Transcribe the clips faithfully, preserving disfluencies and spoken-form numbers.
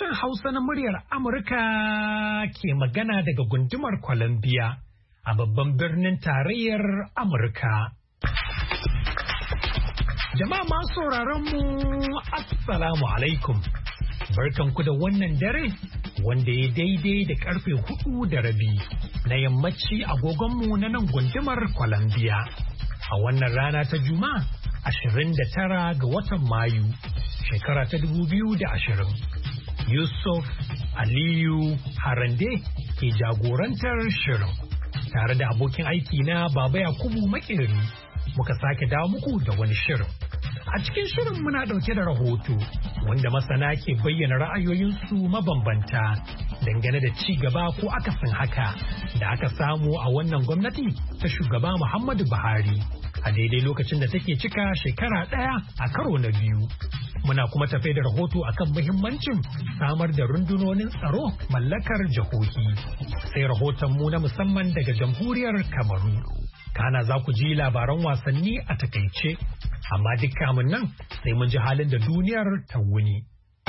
Sashen Hausa na muryar Amurka ke magana daga gundumar Columbia a babban birnin tarayyar Amurka. Jama'a masu sauraron mu Assalamu alaikum. Barkanku da wannan dare wanda ya daidai da karfe hudu da rabi na yammaci agogonmu na nan gundumar Columbia. A wannan rana ta Juma'a ashirin da tara ga watan Mayu shekara ta dubu biyu da ashirin. Yusuf Aliyu Harande ke jagorantar shirin tare da abokin aiki na Baba Yakubu Makeri muka sake dawo muku da wani shirin. A cikin shirin muna ɗauke da rahoto wanda masana ke bayyana ra'ayoyinsu mabambanta dangane da ci gaba ko akasin haka da aka samu a wannan gwamnati ta shugaba Muhammadu Buhari a daidai lokacin da take cika shekara ɗaya a karo na biyu. Muna kuma tafe da rahoto akan muhimmancin samar da rundunonin tsaro mallakar jihohi. Sai rahoton mu na musamman daga jamhuriyar Kamaru. Kana za ku ji labaran wasanni a takaice, amma duk kamun nan sai mun ji halin da duniyar ta wuni.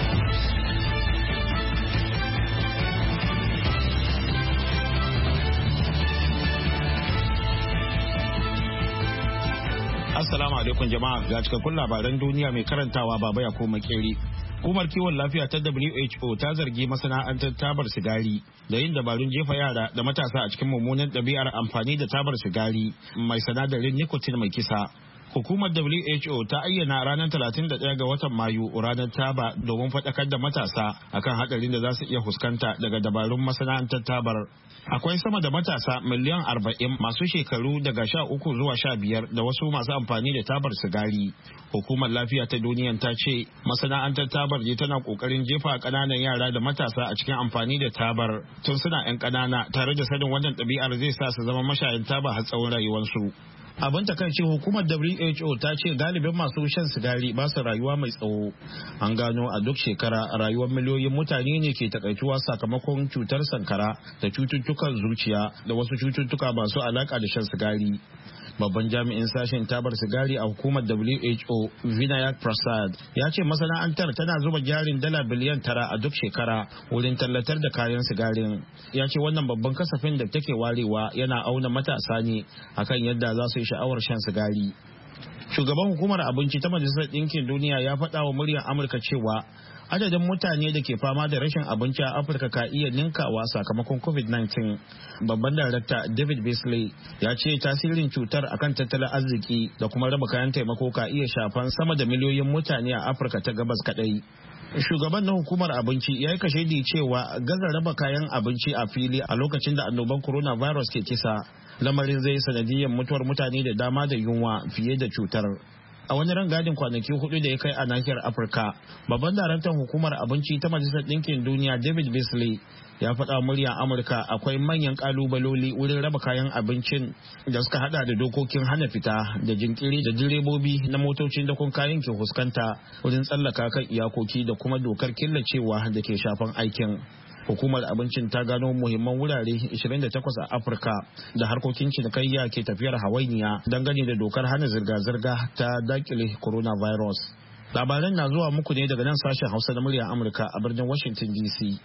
Assalamu alaikum jama'a, ga cikakkun labaran duniya mai karantawa Baba Yakubu Makeri. Hukumar kiwon lafiya ta W H O ta zargi masana'antar tabar sigari da yin dabarun jefa yara da matasa a cikin mummunan ɗabi'ar amfani da tabar sigari mai sinadarin nicotine mai kisa. Hukumar W H O ta ayyana ranar talatin da ɗaya ga watan Mayu ranar taba domin faɗakar da matasa akan haɗarin da za su iya fuskanta daga dabarun masana'antar tabar. Akwai sama da matasa miliyan arba'in masu shekaru daga sha uku zuwa sha biyar da wasu masu amfani da tabar sigari. Hukumar lafiya ta duniya ta ce masana'antar tabar ne tana kokarin jefa ƙananan yara da matasa a cikin amfani da tabar tun suna 'yan ƙanana, tare da sanin wannan ɗabi'ar zai sa su zama mashayin taba har tsawon rayuwarsu. Abin takaici, hukumar W H O ta ce galibin masu shan sigari ba su rayuwa mai tsawo. An gano a duk shekara rayuwar miliyoyin mutane ne ke takaituwa sakamakon cutar sankara da cututtukan zuciya da wasu cututtuka masu alaka da shan sigari. Babban jami'in sashen tabar sigari a hukumar W H O Vinayak Prasad ya ce masana'antar tana zuba jarin dala biliyan tara a duk shekara wurin tallatar da kayan sigarin. Ya ce wannan babban kasafin da take warewa yana auna matasa ne akan yadda za su yi sha'awar shan sigari. Shugaban hukumar abinci ta Majalisar Ɗinkin Duniya ya faɗa wa muryar Amurka cewa adadin mutane da ke fama da rashin abinci a Afirka ka iya ninkawa sakamakon covid nineteen. Babban darakta David Beasley ya ce tasirin cutar akan tattalin arziki da kuma raba kayan taimako ka iya shafan sama da miliyoyin mutane a Afirka ta gabas kadai. Shugaban na hukumar abinci ya yi kashedi cewa gaza raba kayan abinci a fili a lokacin da annoban coronavirus ke kisa lamarin zai sanadiyyar mutuwar mutane da dama da yunwa fiye da cutar. A wani rangadin kwanaki hudu da ya kai a nahiyar Afirka, babban daraktan hukumar abinci ta Majalisar Ɗinkin Duniya David Beasley ya faɗa muryar Amurka akwai manyan kalubaloli wurin raba kayan abincin da suka hada da dokokin hana fita da jinkiri da direbobi na motocin dakon kayan ke fuskanta wurin tsallaka kan iyakoki da kuma dokar killacewa da ke shafan aikin. Hukumar abincin ta gano muhimman wurare ishirin da takwas a Afirka da harkokin cinikayya ke tafiyar hawainiya dangane da dokar hana zirga-zirga ta dakile coronavirus. Labaran na zuwa muku ne daga nan sashen Hausa na muryar Amurka a birnin Washington D C.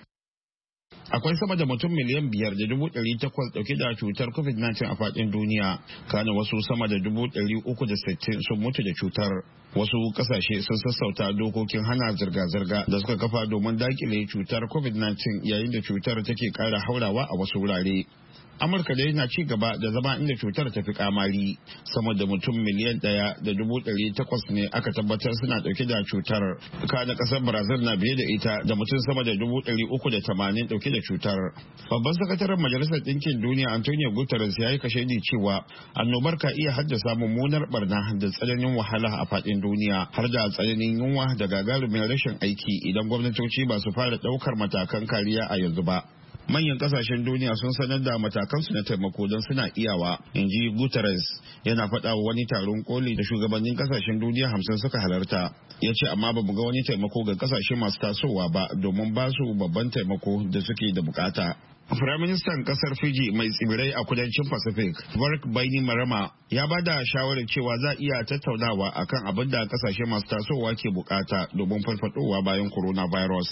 Akwai sama da mutum miliyan biyar da dubu ɗari takwas ɗauke da cutar covid nineteen a faɗin duniya, kana wasu sama da dubu ɗari uku da sittin sun mutu da cutar. Wasu ƙasashe sun sassauta dokokin hana zirga-zirga da suka kafa domin dakile cutar covid nineteen yayin da cutar take ƙara haurawa a wasu wurare. Amurka dai na ci gaba da zama inda cutar ta fi kamari. Sama da mutum miliyan ɗaya da dubu ɗari takwas ne aka tabbatar suna ɗauke da cutar. Kana ƙasar Brazil na biye da ita da mutum sama da dubu ɗari uku da tamanin ɗauke da cutar. Babban sakataren Majalisar Ɗinkin Duniya Antonio Guterres ya yi kashedi cewa annobar ka iya haddasa mummunar barna da tsananin wahala a faɗin duniya har da tsananin yunwa da gagarumin rashin aiki idan gwamnatoci ba su fara ɗaukar matakan kariya a yanzu ba. Manyan kasashen duniya sun sanar da matakansu na taimako don suna iyawa, in ji Guterres yana faɗa wa wani taron koli da shugabannin kasashen duniya hamsin suka halarta. Ya ce amma ba mu ga wani taimako ga kasashe masu tasowa ba domin ba su babban taimako da suke da bukata. Firaministan kasar Fiji mai tsibirai a kudancin Pacific, Mark Bainimarama, ya ba da shawarar cewa za a iya tattaunawa akan abin da kasashe masu tasowa ke bukata domin farfadowa bayan coronavirus.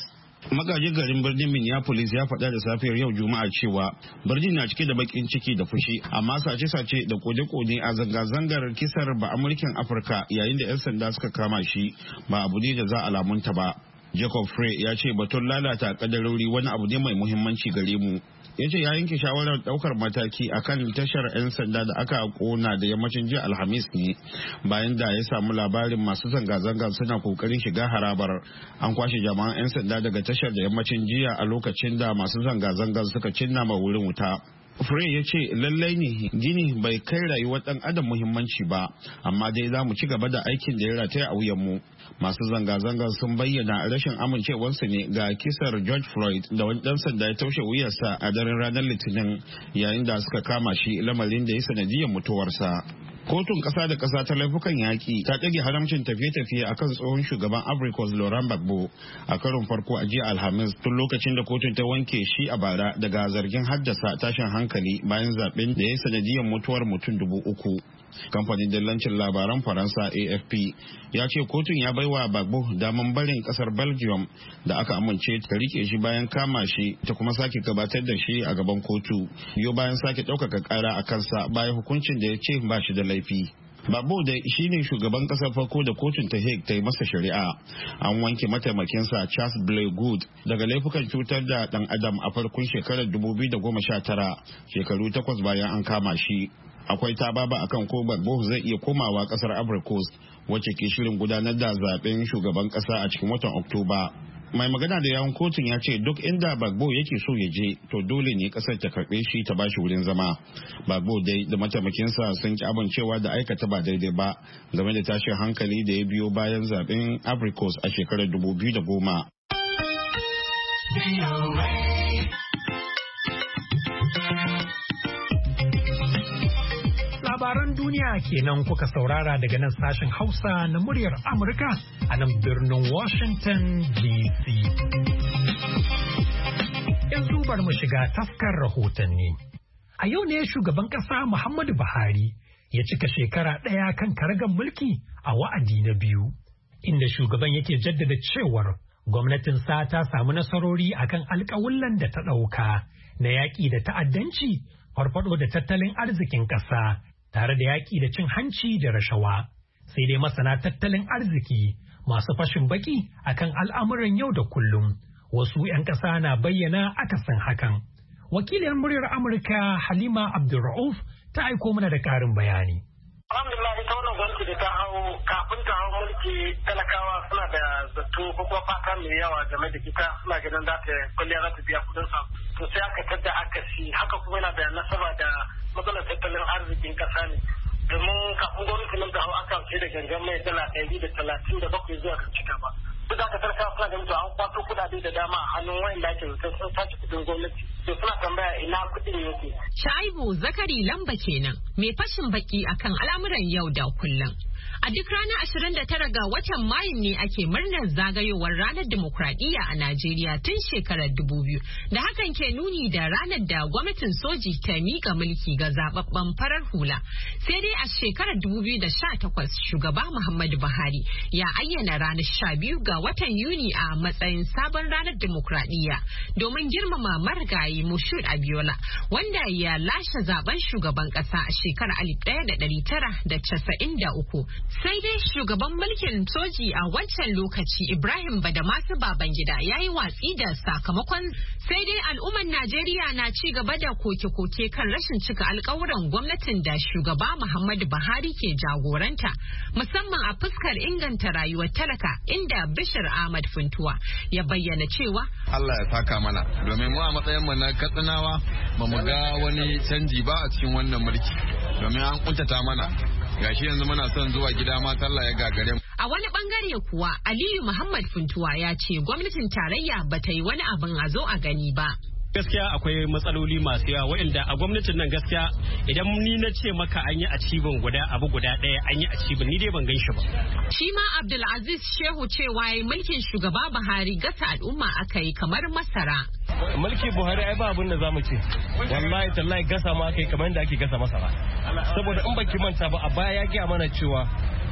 Magajin garin birnin Minneapolis ya faɗa da safiyar yau Juma'a cewa birnin na cike da bakin ciki da fushi, amma sace-sace da kode-kode a zanga-zangar kisar ba Amurkin Afirka yayin da 'yan sanda suka kama shi ba abu ne da za a lamunta ba. Jacob Frey ya ce batun lalata kadarori wani abu ne mai muhimmanci gare mu. Ya ce ya yanke shawarar daukar mataki akan tashar 'yan sanda da aka kona da yammacin jiya Alhamis ne bayan da ya samu labarin masu zanga-zanga suna kokarin shiga harabar. An kwashe jama'an 'yan sanda daga tashar da yammacin jiya a lokacin da masu zanga-zanga suka cinna ma wurin wuta. Frey ya ce lallai ne gini bai kai rayuwar dan adam muhimmanci ba, amma dai za mu ci gaba da aikin da ya rataya a wuyanmu. Masu zanga-zangar sun bayyana rashin amincewarsu ne ga kisar George Floyd da wani dan sanda ya taushe wuyarsa a daren ranar Litinin yayin da suka kama shi, lamarin da ya sanadiyar mutuwarsa. Kotun ƙasa da ƙasa ta laifukan yaƙi ta ɗage haramcin tafiye-tafiye akan tsohon shugaban Africa Laurent Gbagbo a karon farko a jiya Alhamis, tun lokacin da kotun ta wanke shi a bara daga zargin haddasa tashin hankali bayan zaben da ya sanadiyar mutuwar mutum dubu uku. Kamfanin dillancin labaran Faransa A F P ya ce kotun ya baiwa Gbagbo daman barin kasar Belgium da aka amince ta rike shi bayan kama shi ta kuma sake gabatar da shi a gaban kotu biyo bayan sake ɗaukaka ƙara a kansa bayan hukuncin da ya ce ba shi da laifi. Gbagbo da shi ne shugaban kasar farko da kotun ta Hague ta yi masa shari'a. An wanke mataimakinsa Charles Blay Good daga laifukan cutar da dan adam a farkon shekarar dubu biyu da goma sha tara, shekaru takwas bayan an kama shi. Akwai tababa akan ko Gbagbo zai iya komawa kasar Ivory Coast wacce ke shirin gudanar da zaben shugaban kasa a cikin watan Oktoba. Mai magana da yawun kotun ya ce duk inda Gbagbo yake so ya je to dole ne kasar ta karbe shi ta bashi wurin zama. Gbagbo dai da mataimakinsa sun ki amincewa da aikata ba daidai ba game da tashin hankali da ya biyo bayan zaben Ivory Coast a shekarar dubu biyu da goma. Labaran duniya kenan kuka saurara daga nan sashen Hausa na muryar Amurka a nan birnin Washington D C. Yanzu bar mu shiga taskar rahotanni. A yau ne shugaban ƙasa Muhammadu Buhari ya cika shekara ɗaya kan karagar mulki a wa'adi na biyu, inda shugaban yake jaddada cewar gwamnatinsa ta samu nasarori akan alƙawullan da ta ɗauka na yaƙi da ta'addanci, farfaɗo da tattalin arzikin ƙasa, tare da yaƙi da cin hanci da rashawa. Sai dai masana tattalin arziki masu fashin baki akan al'amuran yau da kullum, wasu 'yan ƙasa na bayyana akasin hakan. Wakilin muryar Amurka Halima Abdulra'uf ta aiko mana da ƙarin bayani. Alhamdulillah, ita wannan gwamnati da ta hau kafin ta hau mulki talakawa suna da zato ko kuma fata mai yawa game da ita, suna ganin za ta kwalliya za ta biya kudin sa. To sai aka tadda aka si haka kuma yana da nasaba da matsalar tattalin arzikin kasa ne. Domin kafin gwamnati nan da hau aka ce da gangan mai dala ɗari da talatin da bakwai zuwa ga cika ba. Duk da aka talakawa suna ganin to an kwato kuɗaɗe da dama a hannun wa'inda ake zaton sun sace kuɗin gwamnati. To suna tambaya ina kuɗin yake. Shaibu Zakari Lamba kenan mai fashin baki akan al'amuran yau da kullum. A duk ranar ashirin da tara ga watan Mayu ne ake murnar zagayowar ranar dimokuraɗiyya a Najeriya tun shekarar dubu biyu. Da hakan ke nuni da ranar da gwamnatin soji ta miƙa mulki ga zababben farar hula. Sai dai a shekarar dubu biyu da sha takwas shugaba Muhammadu Buhari ya ayyana ranar sha biyu ga watan Yuni a matsayin sabon ranar dimokuraɗiyya domin girmama marigayi Moshood Abiola wanda ya lashe zaben shugaban ƙasa a shekarar alif ɗaya da ɗari tara da casa'in da uku. Sai dai shugaban mulkin soji a wancan lokaci Ibrahim Badamasu Babangida ya yi watsi da sakamakon. Sai dai al'ummar Najeriya na ci gaba da koke-koke kan rashin cika alkawuran gwamnatin da shugaba Muhammadu Buhari ke jagoranta, musamman a fuskar inganta rayuwar talaka, inda Bishir Ahmad Funtuwa ya bayyana cewa Allah ya saka mana, domin mu a matsayin mu na Katsinawa ba mu ga wani canji ba a cikin wannan mulki, domin an kuntata mana. Gashi yanzu muna son zuwa gida ma sallah ya gagare mu. A wani bangare kuwa Aliyu Muhammad Funtuwa ya ce gwamnatin tarayya ba ta yi wani abin a zo a gani ba. Gaskiya akwai matsaloli masu yawa waɗanda a gwamnatin nan gaskiya idan ni na ce maka an yi acibin guda abu guda ɗaya an yi acibin ni dai ban gan shi ba. Shi ma Abdulaziz Shehu cewa mulkin shugaba Buhari gasa al'umma aka yi kamar masara. Mulki Buhari ai ba abin da zamu ce. Wallahi tallahi gasa ma aka yi kamar yadda ake gasa masara. Saboda in baki manta ba a baya ya gaya mana cewa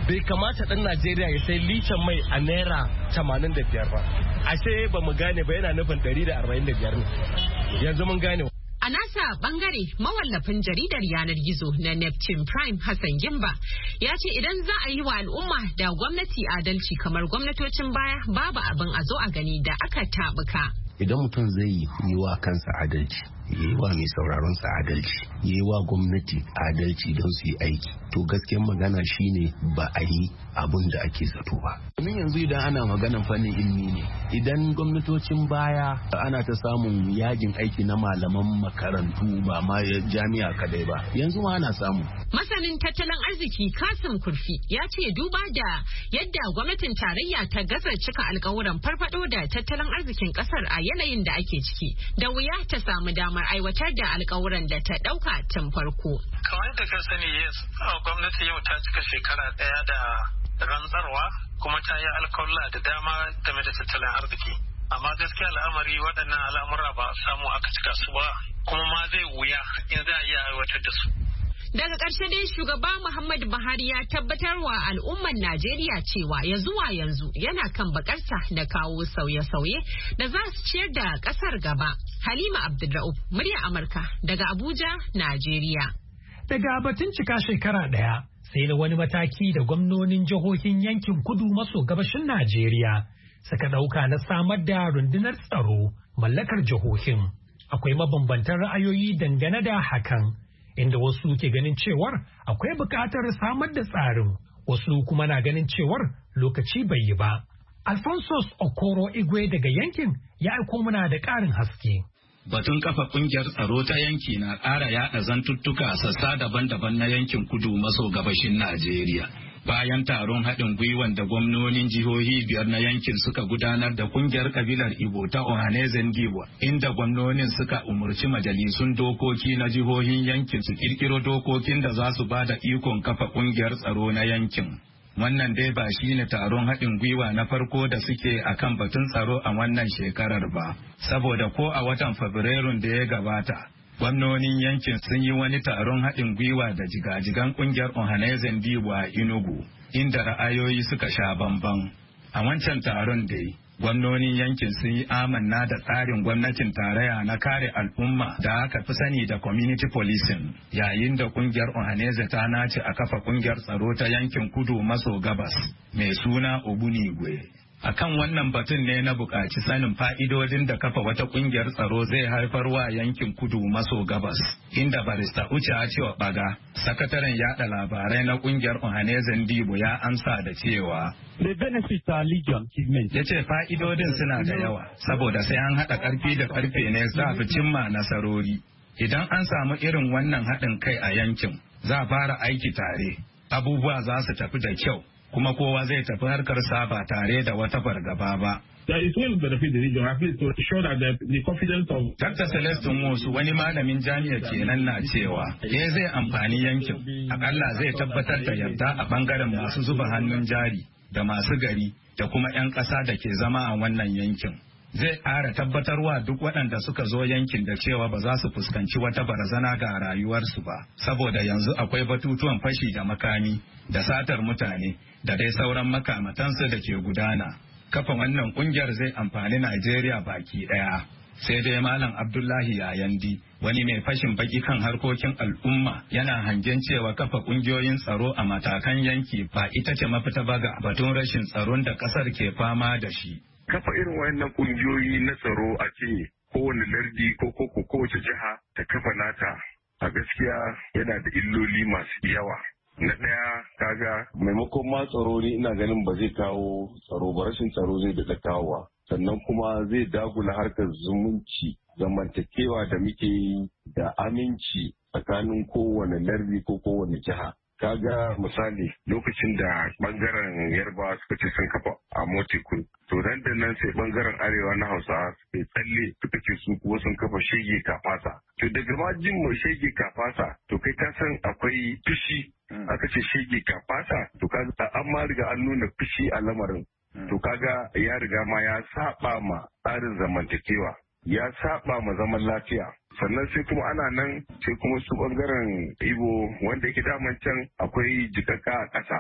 bai kamata dan Najeriya ya sai litan mai a naira tamanin da biyar ba. Ashe ba mu gane ba, yana nufin ɗari da arba'in da biyar ne. Yanzu mun gane. A nasa bangare mawallafin jaridar yanar gizo na Neptune Prime Hassan Gimba ya ce idan za a yi wa al'umma da gwamnati adalci kamar gwamnatocin baya babu abin a zo a gani da aka tabuka. Idan mutum zai yi wa kansa adalci, ya yi wa mai sauraron sa adalci, ya yi wa gwamnati adalci don su yi aiki, to gaskiyar magana shine ba a yi abun da ake zato ba. Domin yanzu idan ana maganan fannin ilimi ne, idan gwamnatocin baya ana ta samun yajin aiki na malaman makarantu ba ma jami'a kadai ba, yanzu ma ana samu. Masanin tattalin arziki Kasim Kurfi ya ce duba da yadda gwamnatin tarayya ta gaza cika alkawuran farfado da tattalin arzikin kasar a yanayin da ake ciki, da wuya ta samu damar aiwatar da alkawuran da ta dauka tun farko. Kamar da ka sani, yes, gwamnati yau ta cika shekara daya da rantsarwa kuma ta yi alkawalla da dama game da tattalin arziki. Amma gaskiya al'amari waɗannan al'amura ba samu aka cika su ba, kuma ma zai wuya in za a iya aiwatar da su. Daga ƙarshe dai shugaba Muhammadu Buhari ya tabbatar wa al'ummar Najeriya cewa ya zuwa yanzu yana kan bakarsa da kawo sauye-sauye da za su ciyar da ƙasar gaba. Halima Abdulra'uf, murya Amurka daga Abuja, Najeriya. Daga batun cika shekara ɗaya sai na wani mataki da gwamnonin jihohin yankin kudu maso gabashin Najeriya suka ɗauka na samar da rundunar tsaro mallakar jihohin. Akwai mabambantan ra'ayoyi dangane da hakan, inda wasu ke ganin cewar akwai buƙatar samar da tsarin, wasu kuma na ganin cewar lokaci bai yi ba. Alphonsus Okoro Igwe daga yankin ya aiko mana da ƙarin haske. Batun kafa kungiyar tsaro ta yanki na ƙara yaɗa zantuttuka a sassa daban-daban na yankin kudu maso gabashin Najeriya. Bayan taron haɗin gwiwan da gwamnonin jihohi biyar na yankin suka gudanar da kungiyar kabilar Igbo ta Ohanezen Giwa, inda gwamnonin suka umurci majalisun dokoki na jihohin yankin su kirkiro dokokin da za su ba da ikon kafa kungiyar tsaro na yankin. Wannan dai ba shi ne taron haɗin gwiwa na farko da suke a kan batun tsaro a wannan shekarar ba, saboda ko a watan Fabrairun da ya gabata, gwamnonin yankin sun yi wani taron haɗin gwiwa da jigajigan ƙungiyar Ohanezen Diwa a Enugu, inda ra'ayoyi suka sha bamban. A wancan taron dai, gwamnonin yankin sun yi amanna da tsarin gwamnatin tarayya na kare al'umma da aka fi sani da community policing, yayin da kungiyar Ohaneze ta nace a kafa kungiyar tsaro ta yankin kudu maso gabas mai suna Obunigwe. Akan wannan batun ne na buƙaci sanin fa'idodin da kafa wata kungiyar tsaro zai haifar wa yankin kudu maso gabas, inda barista Uche cewa Baga, sakataren yada labarai na kungiyar Ohanezen Dibo ya amsa da cewa The benefits are legion. Ya ce fa'idodin suna da yawa, saboda sai an haɗa ƙarfi da ƙarfe ne za fi cimma nasarori. Idan an samu irin wannan haɗin kai a yankin, za a fara aiki tare, abubuwa za su tafi da kyau, kuma kowa zai tafi harkarsa ba tare da wata fargaba ba. Doctor Celestin Musu wani malamin jami'a kenan na cewa, ya zai amfani yankin, akalla zai tabbatar da yarda a bangaren masu zuba hannun jari da masu gari da kuma 'yan ƙasa da ke zama a wannan yankin. Zai ƙara tabbatarwa duk waɗanda suka zo yankin da cewa ba za su fuskanci wata barazana ga rayuwarsu ba, saboda yanzu akwai batutuwan fashi da makami da satar mutane da dai sauran makamatansu da ke gudana. Kafa wannan ƙungiyar zai amfani Najeriya baki ɗaya. Sai dai Malam Abdullahi Yayandi, wani mai fashin baki kan harkokin al'umma, yana hangen cewa kafa kungiyoyin tsaro a matakan yanki ba ita ce mafita ba ga batun rashin tsaron da kasar ke fama da shi. Kafa irin wayannan kungiyoyi na tsaro a ce kowane lardi ko ko kowace jiha ta kafa nata, a gaskiya yana da illoli masu yawa. Na ɗaya, kaga maimakon ma tsaro ne ina ganin ba zai kawo tsaro ba, rashin tsaro zai daɗa kawowa. Sannan kuma zai dagula harkar zumunci, zamantakewa da muke yi da aminci tsakanin kowane lardi ko kowane jiha. Kaga misali lokacin da bangaren yarbawa suka ce sun kafa a motikun, to nan da nan sai bangaren arewa na hausa sai tsalle suka ce su kuwa sun kafa shege kafasa. To daga ma jin mai shege kafasa, to kai ka san akwai fushi, aka ce shege kafasa, to kaga an ma riga an nuna fushi a lamarin. To kaga ya riga ma ya saba ma tsarin zamantakewa, ya saba ma zaman lafiya. Sannan sai kuma ana nan sai kuma su bangaren Igbo wanda yake daman can akwai jikakka a ƙasa.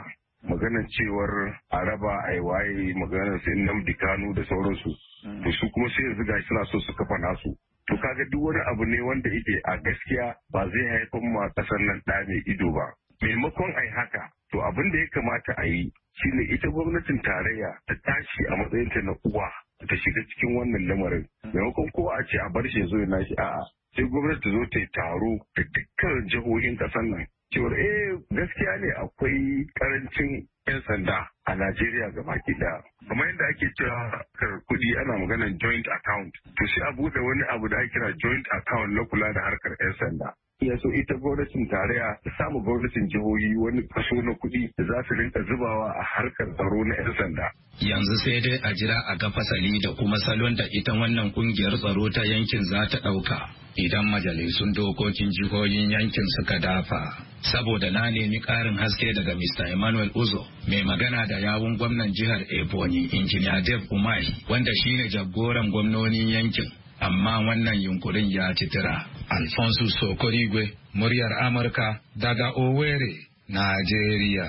maganar cewar a raba a waye maganar sai Nnamdi Kanu da sauransu to su kuma sai yanzu gashi suna so su kafa nasu to kaga duk wani abu ne wanda yake a gaskiya ba zai haifar ma kasar nan da mai ido ba maimakon ai haka to abin da ya kamata a yi shine ita gwamnatin tarayya ta tashi a matsayinta na uwa ta shiga cikin wannan lamarin maimakon kowa a ce a bar shi zo ya nashi a'a sai gwamnati ta zo ta yi taro da dukkan jihohin kasar nan cewar eh gaskiya ne akwai karancin 'yan sanda a Najeriya gabaki daya. Kamar yadda ake cewa kar kuɗi ana maganar joint account. To sai a buɗe wani abu da ake kira joint account na kula da harkar 'yan sanda. Iya so ita gwamnatin tarayya ta samu gwamnatin jihohi wani kaso na kuɗi da za su rinka zubawa a harkar tsaro na 'yan sanda. Yanzu sai dai a jira a ga fasali da kuma salon da ita wannan kungiyar tsaro ta yankin za ta ɗauka. Idan majalisun dokokin jihohin yankin suka dafa. Saboda na nemi ƙarin haske daga Mister Emmanuel Uzo, mai magana da yawun gwamnan jihar Ebonyi, Injiniya Dave Umai, wanda shine jagoran gwamnonin yankin. Amma wannan yunkurin ya titira. Alfonso Sokorigwe, muryar Amurka daga Owerri, Najeriya.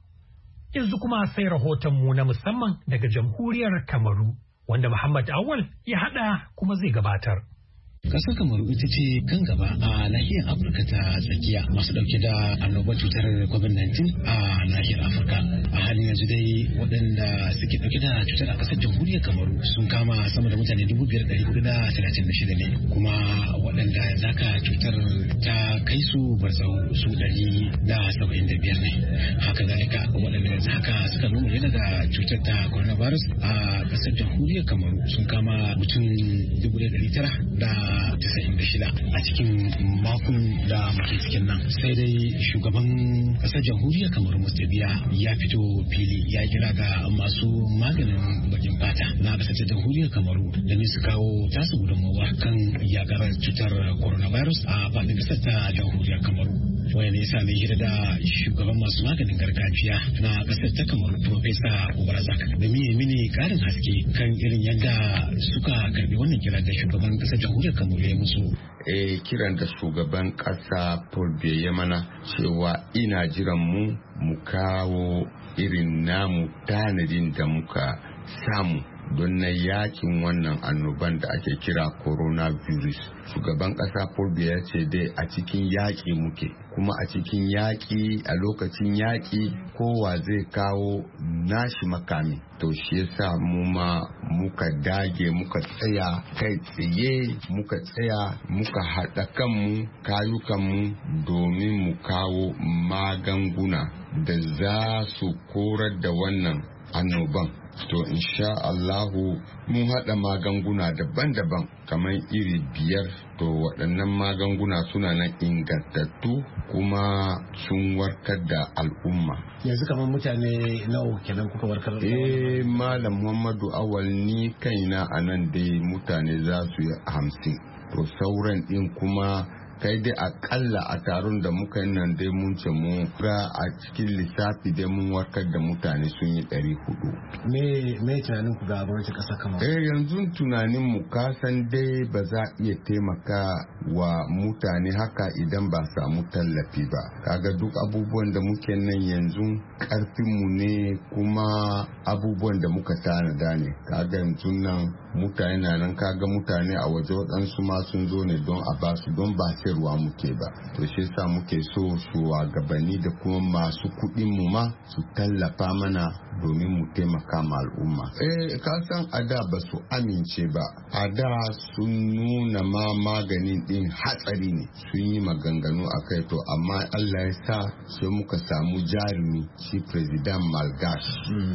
Yanzu kuma sai rahotonmu na musamman daga jamhuriyar Kamaru, wanda Muhammad Awal ya haɗa kuma zai gabatar. Kasar Kamaru ita ce kan gaba a nahiyar Afirka ta tsakiya masu dauke da annobar cutar covid nineteen a nahiyar Afirka. A halin yanzu dai waɗanda suke dauke da cutar a kasar jamhuriyar Kamaru sun kama sama da mutane dubu biyar ɗari hudu da talatin da shida ne. Kuma waɗanda zaka cutar ta kai su barzau su ɗari da saba'in da biyar ne. Haka zalika waɗanda yanzu haka suka nuna yana da cutar ta coronavirus a kasar jamhuriyar Kamaru sun kama mutum dubu ɗari tara da tasa'in da shida a cikin makon da muke cikin nan sai dai shugaban kasar jamhuriyar kamar mustabiya ya fito fili ya kira ga masu maganin bakin fata na kasar jamhuriyar kamaru da ne su kawo tasu gudunmawa kan yakar cutar coronavirus a faɗin kasar ta jamhuriyar kamaru wani ne sami hira da shugaban masu maganin gargajiya na kasar ta kamaru Profesa Obarazak da miye mini karin haske kan irin yadda suka karbi wannan kira da shugaban kasar jamhuriyar kamaru ya musu. Eh kiran da shugaban kasa Paul Biya ya mana cewa ina jiran mu mu kawo irin namu tanadin da muka samu don na yakin wannan annoban da ake kira coronavirus. Shugaban kasa Paul Biya ya ce dai a cikin yaƙi muke kuma a cikin yaƙi a lokacin yaƙi kowa zai kawo nashi makami to shi yasa mu ma muka dage muka tsaya kai tsaye muka tsaya muka haɗa kanmu kayukanmu domin mu kawo magunguna da za su korar da wannan annoban. To insha Allahu mun haɗa magunguna daban-daban kamar iri biyar to waɗannan magunguna suna nan ingantattu kuma sun warkar da al'umma. Yanzu kamar mutane nawa kenan kuka warkar da Eh Malam Muhammadu Awal ni kaina a nan dai mutane za su yi hamsin to sauran ɗin kuma kai dai akalla a taron da muka yi nan dai mun ce mu ga a cikin lissafi dai mun warkar da mutane sun yi ɗari hudu. Me me tunanin ku ga gwamnatin ƙasar kamar? Eh yanzu tunanin mu kasan dai ba za iya taimaka wa mutane haka idan ba samu tallafi ba. Kaga duk abubuwan da muke nan yanzu karfin mu ne kuma abubuwan da muka tanada ne. Kaga yanzu nan mutane na nan kaga mutane a waje waɗansu ma sun zo ne don a basu don ba sai ruwa muke ba to shi yasa muke so shugabanni da kuma masu kuɗin mu ma su tallafa mana domin mu taimaka ma al'umma eh ka san a da ba su amince ba a da sun nuna ma maganin din hatsari ne sun yi maganganu a kai to amma Allah ya sa sai muka samu jarumi shi president Malgash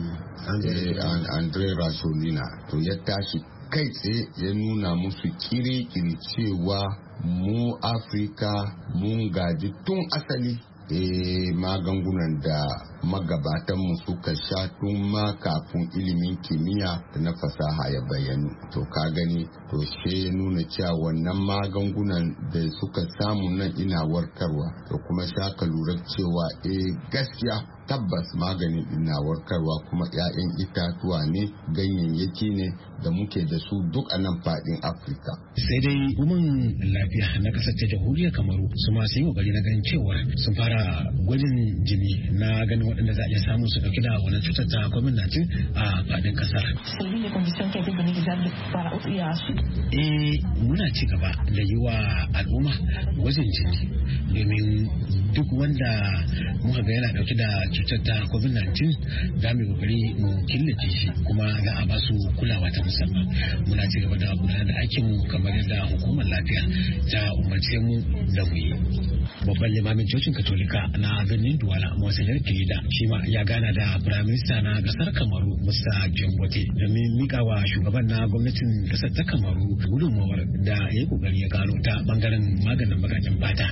Andre Rasolina to ya tashi kai tsaye ya nuna musu kiri-kiri cewa mu Afirka mun gaji tun asali e magungunan da magabatanmu suka sha tun ma kafin ilimin kimiyya da na fasaha ya bayyanu to ka gani to she ya nuna cewa wannan magungunan da suka samu nan ina warkarwa to kuma sha ka lura cewa eh gaskiya tabbas maganin ina warkarwa kuma 'ya'yan itatuwa ne ganyayyaki ne da muke da su duk a nan fadin Afirka. Sai dai hukumar lafiya na kasar ta jamhuriyar Kamaru su ma sun yi kokari na ganin cewa sun fara gwajin jini na ganin waɗanda za a iya samu su ɗauki da wannan cutar ta covid nineteen a faɗin ƙasar. Eh muna ci gaba da yi wa al'umma gwajin jini domin duk wanda muka ga yana ɗauke da cutar ta covid nineteen za mu kokari mu killace shi kuma za a ba su kulawa ta musamman. Muna ci gaba da gudanar da aikinmu kamar yadda hukumar lafiya ta umarce mu da mu yi. Babban limamin cocin katolika na birnin Duwala Monsignor Kilida shi ma ya gana da firaminista na kasar Kamaru Musa Jangote domin mika wa shugaban na gwamnatin kasar ta Kamaru gudunmawar da ya yi kokari ya gano ta bangaren maganin bakakin fata.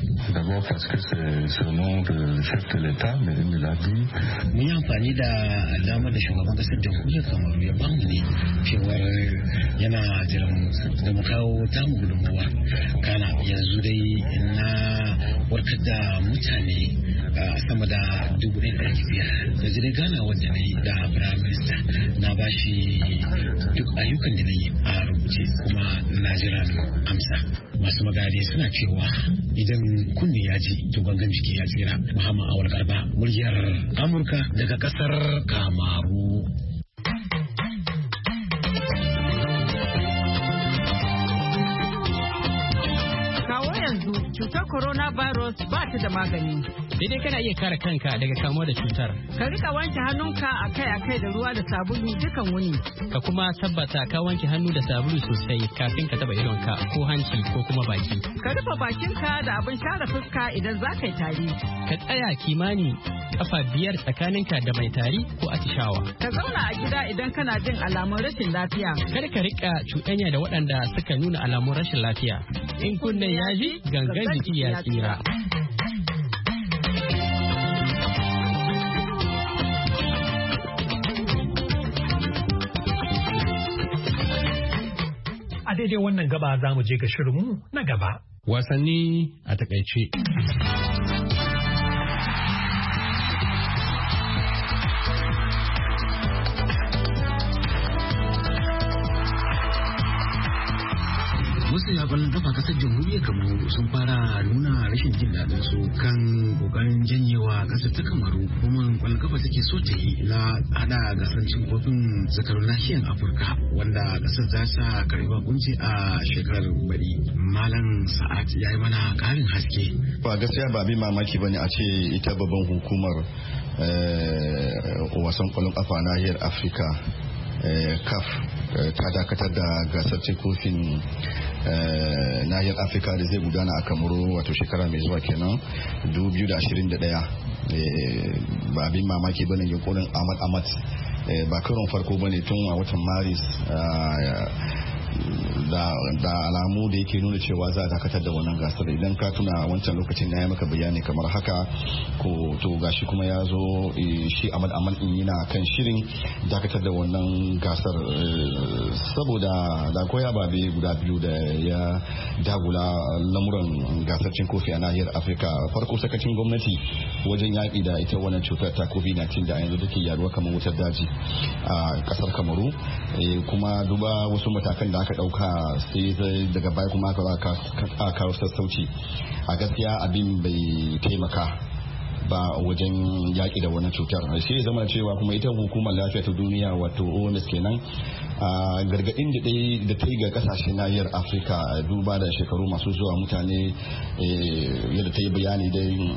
Mun yi amfani da damar da shugaban kasar jamhuriyar Kamaru ya bamu ne cewar yana jiran da mu kawo tamu gudunmawa. Kana yanzu dai na warkar da mutane sama da dubu ɗaya da biyar da zai gana wanda na yi da Prime Minister na bashi duk ayyukan da na yi a rubuce kuma na jira amsa. Masu magana suna cewa idan kunne ya ji to gangan jiki ya tsira. Muhammad Awal Garba, muryar Amurka daga kasar Kamaru. Cutar coronavirus ba ta da magani. Sai dai kana iya kare kanka daga kamuwa da cutar. Ka rika wanke hannunka akai-akai da ruwa da sabulu dukan wuni. Ka kuma tabbata ka wanke hannu da sabulu sosai kafin ka taba idonka ko hanci ko kuma baki. Ka rufe bakinka da abin share fuska idan za ka yi tari. Ka tsaya kimani kafa biyar tsakaninka da mai tari ko atishawa. Ka zauna a gida idan kana jin alamun rashin lafiya. Kada ka rika cuɗanya da waɗanda suka nuna alamun rashin lafiya. In kunne ya ji gangan jiki ya tsira. A daidai wannan gaba za mu je ga shirinmu na gaba. Wasanni a takaice. Masoya kwallon kafa kasar jamhuriyar Kamaru sun fara nuna rashin jin daɗin su kan kokarin janyewa kasar ta Kamaru kuma kwallon kafa take so ta yi na hada gasar cin kofin zakarun nahiyar Afirka wanda kasar za ta karbi bakunci a shekarar bari. Malam Sa'ad ya yi mana ƙarin haske. Ba gaskiya ba bi mamaki bane a ce ita babban hukumar wasan kwallon kafa nahiyar Afirka C A F ta dakatar da gasar cin kofin nahiyar Afirka da zai gudana a Kamaru wato shekara mai zuwa kenan dubu biyu da ashirin da ɗaya. Ba abin mamaki bane yunkurin Ahmad Ahmad ba karon farko bane tun a watan Maris da, da alamu da yake nuna cewa za a dakatar da wannan gasar. Idan ka tuna wancan lokacin na ya maka bayani kamar haka ko to gashi kuma ya zo shi Ahmad Ahmad din yana kan shirin dakatar da wannan gasar saboda da koya babe guda biyu da ya dagula lamuran gasar cin kofi a nahiyar Afirka. Farko sakacin gwamnati wajen yaƙi da ita wannan cutar ta covid nineteen da yanzu take yaduwa kamar wutar daji a kasar Kamaru, kuma duba wasu matakan da aka dauka sai daga baya kuma aka kawo sassauci. A gaskiya abin bai taimaka ba wajen yaƙi da wannan cutar. Shi zama cewa kuma ita hukumar lafiya ta duniya wato O M S kenan a gargaɗin da ta yi ga kasashen nahiyar Afirka duba da shekaru masu zuwa mutane yadda ta yi bayani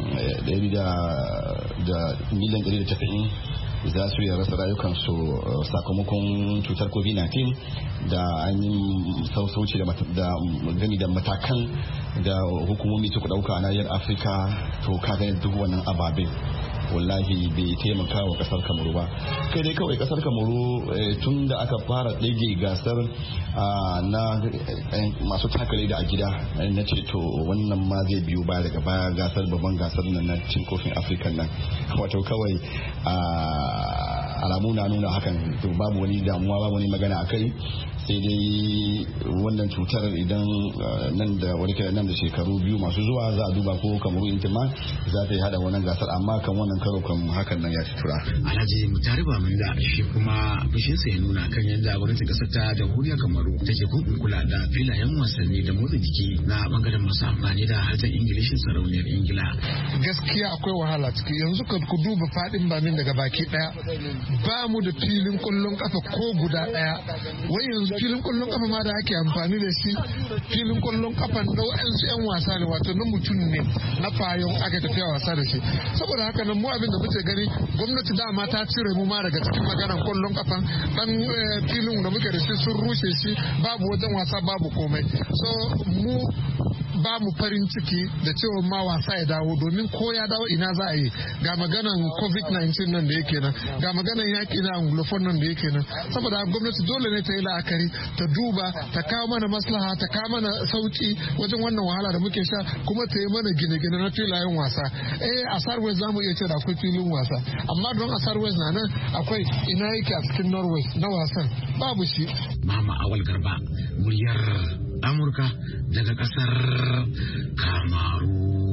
da miliyan ɗari da tafa'in za su yi rasa rayukansu sakamakon cutar covid nineteen da an yi sausauci da gani da matakan da hukumomi suka dauka a nahiyar Afirka. To kaga duk wannan ababen wallahi bai taimaka wa kasar Kamaru ba. Kai dai kawai kasar Kamaru tun da aka fara ɗage gasar na masu takale da a gida na ce to wannan ma zai biyu baya daga baya gasar babban gasar nan na cin kofin Afirka nan. Wato kawai alamu na nuna hakan to babu wani damuwa babu wani magana a kai sai dai wannan cutar idan nan da wani nan da shekaru biyu masu zuwa za a duba ko kamaru intima za ta yi hada wannan gasar amma kan wannan karo kan hakan nan ya ci tura. Alhaji Mutari Baminda shi kuma bishinsa ya nuna kan yadda gwamnatin kasar ta jamhuriyar Kamaru take kun kula da filayen wasanni da motsa jiki na bangaren masu amfani da harshen Ingilishin sarauniyar Ingila. Gaskiya akwai wahala ciki yanzu ka ku duba fadin Bamin daga baki daya ba mu da filin kullun kafa ko guda daya wai yanzu filin kullun kafa ma da ake amfani da shi filin kullun kafa na wa'ansu yan wasa ne wato na mutum ne na fayon aka tafiya wasa da shi saboda haka nan mu abin da muke gani gwamnati dama ta cire mu ma daga cikin maganar kullun kafan dan filin da muke da shi sun rushe shi babu wajen wasa babu komai so mu ba mu farin ciki da cewa ma wasa ya dawo domin ko ya dawo ina za a yi ga maganan covid nineteen nan da yake nan ga maganan yaki na anglophone nan da yake nan saboda gwamnati dole ne ta yi la'akari ta duba ta kawo mana maslaha ta kawo mana sauki wajen wannan wahala da muke sha kuma ta yi mana gine-gine na filayen wasa eh a Sarwest za mu iya ce da akwai filin wasa amma don a Sarwest na nan akwai ina yake a cikin Norway na wasan babu shi. Mama Awal Garba muryar Amurka daga kasar Kamaru.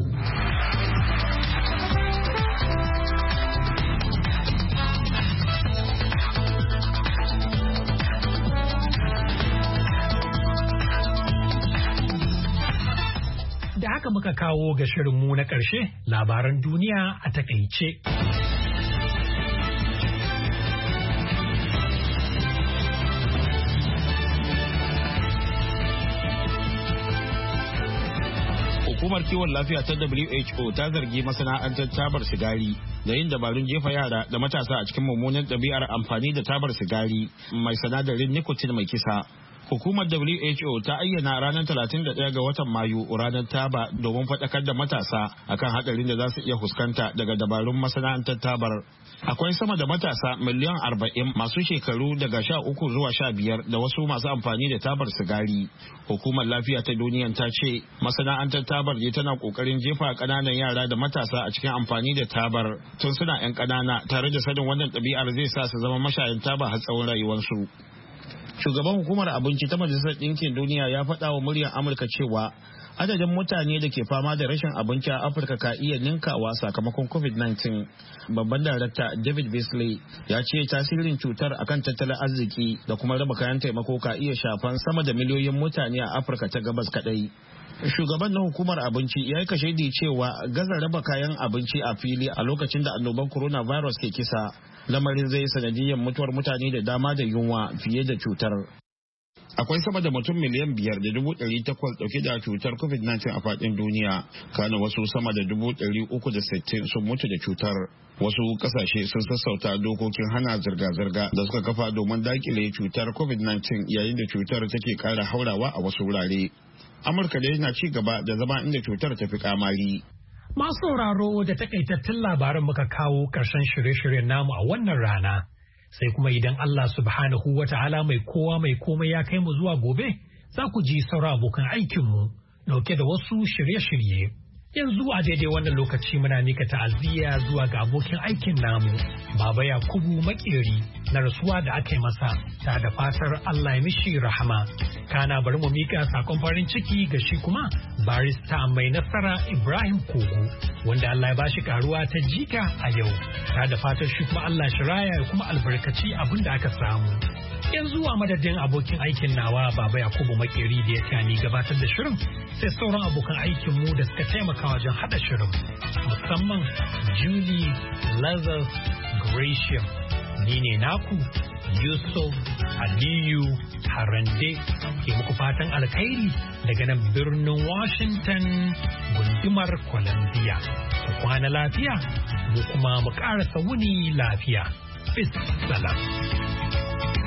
Da haka muka kawo ga shirinmu na ƙarshe labaran duniya a takaice. Hukumar kiwon lafiya ta W H O ta zargi masana'antar tabar sigari da yin dabarun jefa yara da matasa a cikin mummunan ɗabi'ar amfani da tabar sigari mai sinadarin nicotine mai kisa. Hukumar W H O ta ayyana ranar talatin da ɗaya ga watan Mayu ranar taba domin faɗakar da matasa akan haɗarin da za su iya fuskanta daga dabarun masana'antar tabar. Akwai sama da matasa miliyan arba'in masu shekaru daga sha uku zuwa sha biyar da wasu masu amfani da tabar sigari. Hukumar lafiya ta duniya ta ce masana'antar tabar ne tana kokarin jefa ƙananan yara da matasa a cikin amfani da tabar tun suna 'yan ƙanana tare da sanin wannan ɗabi'ar zai sa su zama mashayan taba har tsawon rayuwarsu. Shugaban hukumar abinci ta Majalisar Ɗinkin Duniya ya faɗa wa muryar Amurka cewa adadin mutane da ke fama da rashin abinci a Afirka ka iya ninkawa sakamakon covid nineteen. Babban darakta David Beasley ya ce tasirin cutar akan tattalin arziki da kuma raba kayan taimako ka iya shafan sama da miliyoyin mutane a Afirka ta gabas kadai. Shugaban na hukumar abinci ya yi kashedi cewa gaza raba kayan abinci a fili a lokacin da annoban coronavirus ke kisa lamarin zai sanadiyyar mutuwar mutane da dama da yunwa fiye da cutar. Akwai sama da mutum miliyan biyar da dubu ɗari takwas ɗauke da cutar covid nineteen a faɗin duniya, kana wasu sama da dubu ɗari uku da sittin sun mutu da cutar. Wasu ƙasashe sun sassauta dokokin hana zirga-zirga da suka kafa domin dakile cutar covid nineteen yayin da cutar take ƙara haurawa a wasu wurare. Amurka dai na ci gaba da zama inda cutar ta fi kamari. Masu sauraro da takaitattun labaran muka kawo ƙarshen shirye-shiryen namu a wannan rana. Sai kuma idan Allah subhanahu wa ta'ala mai kowa mai komai ya kai mu zuwa gobe, za ku ji sauran abokan aikinmu dauke da wasu shirye-shirye. Yanzu a daidai wannan lokaci muna mika ta'aziyya zuwa ga abokin aikin namu, Baba Yakubu Makeri na rasuwa da aka yi masa, ta da fatar Allah ya mishi rahama. Kana bari mu mika sakon farin ciki ga shi kuma barista mai nasara Ibrahim Kogo, wanda Allah ya bashi karuwa ta jika a yau. Ta da fatar shi kuma Allah shi raya ya kuma albarkaci abin da aka samu. Yanzu a madadin abokin aikin nawa Baba Yakubu Makeri da ya tani gabatar da shirin, sai sauran abokan aikinmu da suka taimaka wajen haɗa shirin, musamman Julie Lazarus Gratiam. Ni ne naku Yusuf Aliyu Harande ke muku fatan alkhairi daga nan birnin Washington gundumar Columbia. Ku kwana lafiya, mu kuma mu ƙarasa wuni lafiya. Bis salam.